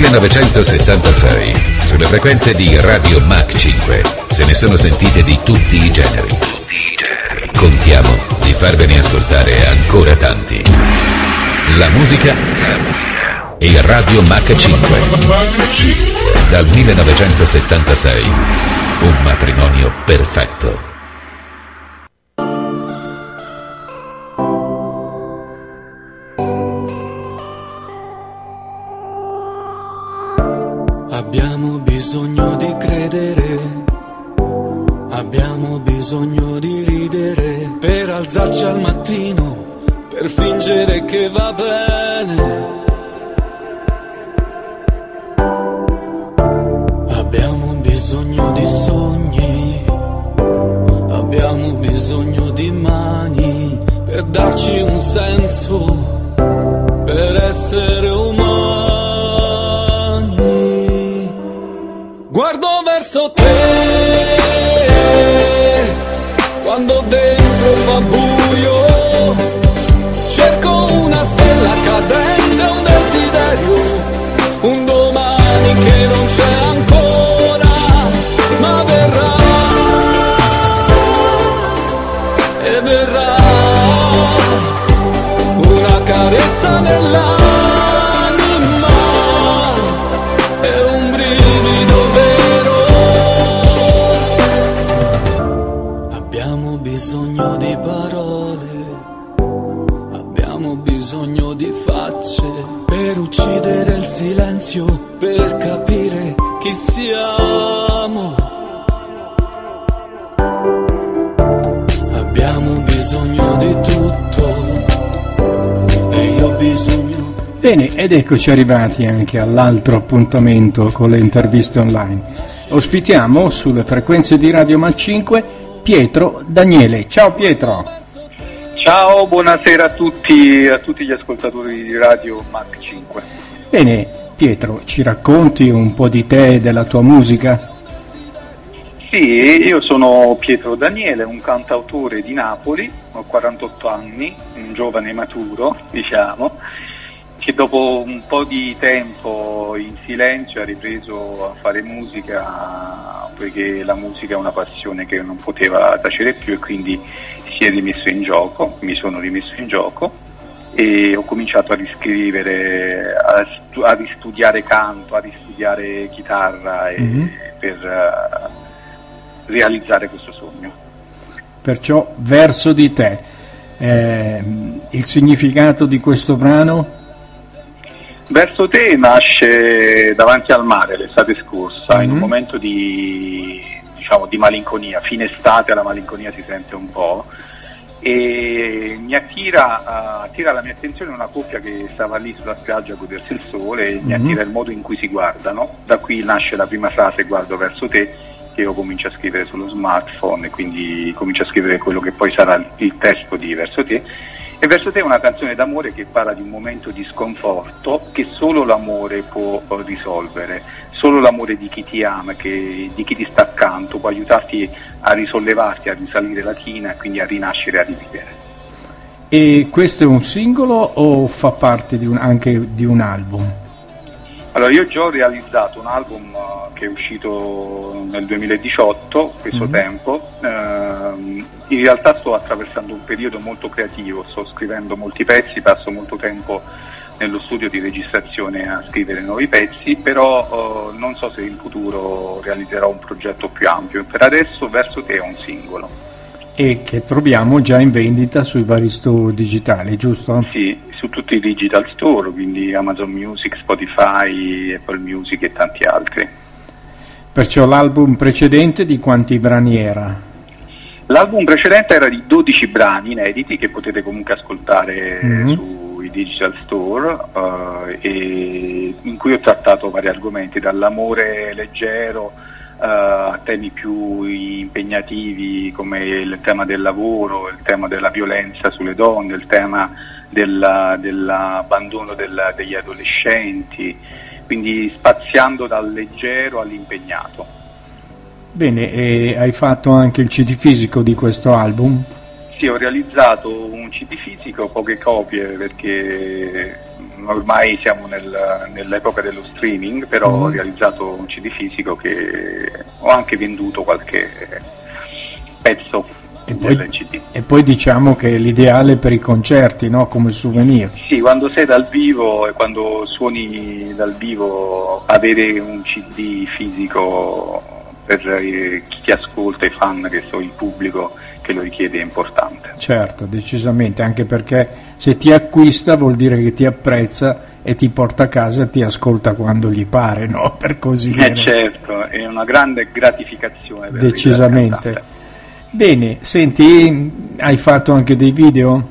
1976, sulle frequenze di Radio Mach 5, se ne sono sentite di tutti i generi. Contiamo di farvene ascoltare ancora tanti. La musica e Radio Mach 5. Dal 1976, un matrimonio perfetto. Abbiamo bisogno di credere, abbiamo bisogno di ridere, per alzarci al mattino, per fingere che va bene. Abbiamo bisogno di sogni, abbiamo bisogno di mani, per darci un senso, per essere umani. Guardo verso te, quando dentro fa buio, cerco una stella cadente, un desiderio, un domani che non c'è ancora, ma verrà, e verrà, una carezza nell'anima. Bisogno di parole, abbiamo bisogno di facce, per uccidere il silenzio, per capire chi siamo. Abbiamo bisogno di tutto e io ho bisogno. Bene, ed eccoci arrivati anche all'altro appuntamento con le interviste online. Ospitiamo sulle frequenze di Radio Mach 5 Pietro Daniele. Ciao Pietro. Ciao, buonasera a tutti gli ascoltatori di Radio Mach 5. Bene, Pietro, ci racconti un po' di te e della tua musica? Sì, io sono Pietro Daniele, un cantautore di Napoli, ho 48 anni, un giovane maturo, diciamo, che dopo un po' di tempo in silenzio ha ripreso a fare musica, poiché la musica è una passione che non poteva tacere più e quindi si è rimesso in gioco, mi sono rimesso in gioco e ho cominciato a riscrivere, a ristudiare canto, a ristudiare chitarra per realizzare questo sogno. Perciò Verso di te, il significato di questo brano? Verso te nasce davanti al mare l'estate scorsa, in un momento di malinconia, fine estate la malinconia si sente un po', e mi attira la mia attenzione una coppia che stava lì sulla spiaggia a godersi il sole, e mi attira il modo in cui si guardano. Da qui nasce la prima frase, guardo verso te, che io comincio a scrivere sullo smartphone, e quindi comincio a scrivere quello che poi sarà il testo di Verso te. E Verso te è una canzone d'amore che parla di un momento di sconforto che solo l'amore può risolvere, solo l'amore di chi ti ama, di chi ti sta accanto, può aiutarti a risollevarti, a risalire la china e quindi a rinascere, a rivivere. E questo è un singolo o fa parte anche di un album? Allora, io già ho realizzato un album che è uscito nel 2018, questo tempo. In realtà sto attraversando un periodo molto creativo, sto scrivendo molti pezzi, passo molto tempo nello studio di registrazione a scrivere nuovi pezzi, però non so se in futuro realizzerò un progetto più ampio. Per adesso Verso te è un singolo. E che troviamo già in vendita sui vari store digitali, giusto? Sì, su tutti i digital store, quindi Amazon Music, Spotify, Apple Music e tanti altri. Perciò l'album precedente di quanti brani era? L'album precedente era di 12 brani inediti che potete comunque ascoltare sui digital store, e in cui ho trattato vari argomenti, dall'amore leggero a temi più impegnativi come il tema del lavoro, il tema della violenza sulle donne, il tema dell'abbandono degli adolescenti, quindi spaziando dal leggero all'impegnato. Bene, e hai fatto anche il CD fisico di questo album? Sì, ho realizzato un CD fisico, poche copie perché ormai siamo nell'epoca dello streaming, però ho realizzato un CD fisico che ho anche venduto qualche pezzo del CD. E poi diciamo che è l'ideale per i concerti, no? Come souvenir. Sì, quando sei dal vivo e quando suoni dal vivo, avere un CD fisico per chi ti ascolta, i fan, che so, il pubblico che lo richiede, è importante. Certo, decisamente, anche perché se ti acquista vuol dire che ti apprezza e ti porta a casa e ti ascolta quando gli pare, no? Per così dire. Certo, è una grande gratificazione per decisamente. Bene, senti, hai fatto anche dei video?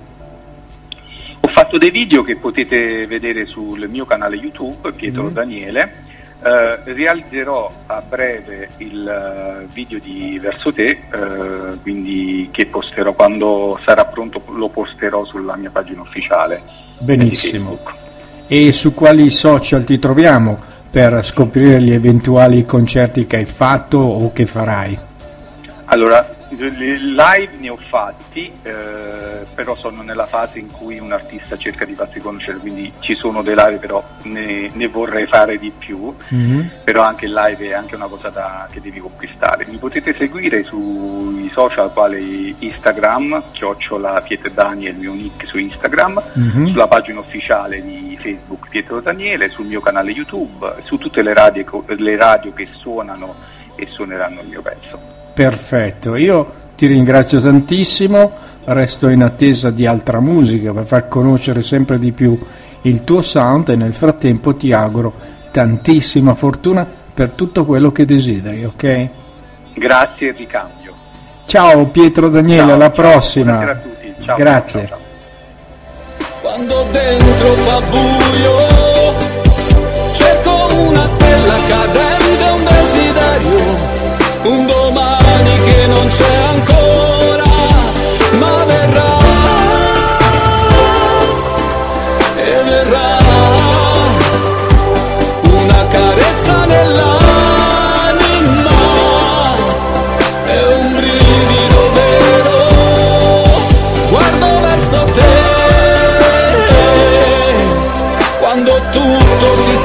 Ho fatto dei video che potete vedere sul mio canale YouTube, Pietro Daniele. Realizzerò a breve il video di Verso Te, quindi che posterò quando sarà pronto, lo posterò sulla mia pagina ufficiale. Benissimo. E su quali social ti troviamo per scoprire gli eventuali concerti che hai fatto o che farai? Allora, live ne ho fatti, però sono nella fase in cui un artista cerca di farsi conoscere, quindi ci sono dei live, però ne vorrei fare di più, però anche il live è anche una cosa che devi conquistare. Mi potete seguire sui social quali Instagram, @Pietro Daniele, il mio nick su Instagram, sulla pagina ufficiale di Facebook Pietro Daniele, sul mio canale YouTube, su tutte le radio che suonano e suoneranno il mio pezzo. Perfetto, io ti ringrazio tantissimo, resto in attesa di altra musica per far conoscere sempre di più il tuo sound e nel frattempo ti auguro tantissima fortuna per tutto quello che desideri, ok? Grazie e ricambio. Ciao Pietro Daniele, alla prossima. Buonasera a tutti. Ciao, grazie. Ciao. Quando dentro fa buio, cerco una stella cadente, un desiderio, un domani che non c'è ancora, ma verrà, e verrà, una carezza nell'anima, è un brivido vero, guardo verso te, quando tutto si